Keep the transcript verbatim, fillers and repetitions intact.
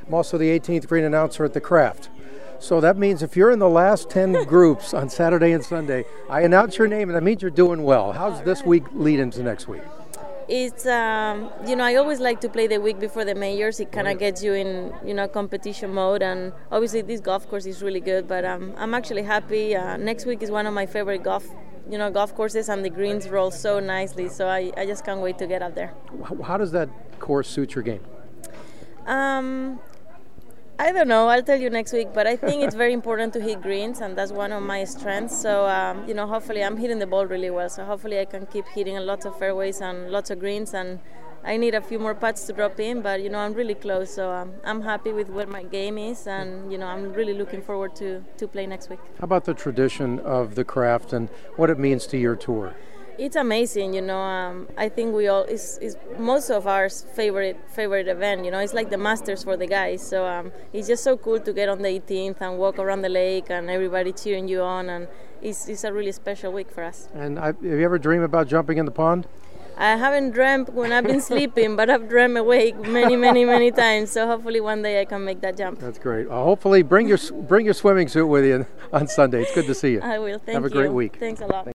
I'm also the eighteenth green announcer at the Craft. So that means if you're in the last ten groups on Saturday and Sunday, I announce your name, and that means you're doing well. How's this week lead into next week? It's, um, you know, I always like to play the week before the majors. It kind of gets you in, you know, competition mode. And obviously this golf course is really good, but um, I'm actually happy. Uh, next week is one of my favorite golf, you know, golf courses, and the greens roll so nicely. So I, I just can't wait to get up there. How does that course suit your game? Um, I don't know. I'll tell you next week. But I think it's very important to hit greens, and that's one of my strengths. So, um, you know, hopefully I'm hitting the ball really well. So hopefully I can keep hitting lots of fairways and lots of greens. And I need a few more putts to drop in, but, you know, I'm really close. So um, I'm happy with where my game is. And, you know, I'm really looking forward to, to play next week. How about the tradition of the Craft and what it means to your tour? It's amazing, you know. Um, I think we all it's, it's most of our favorite favorite event. You know, it's like the Masters for the guys. So um, it's just so cool to get on the eighteenth and walk around the lake and everybody cheering you on, and it's it's a really special week for us. And I, have you ever dreamed about jumping in the pond? I haven't dreamt when I've been sleeping, but I've dreamt awake many, many, many times. So hopefully one day I can make that jump. That's great. Uh, hopefully bring your bring your swimming suit with you on Sunday. It's good to see you. I will. Thank you. Have a great week. Thanks a lot.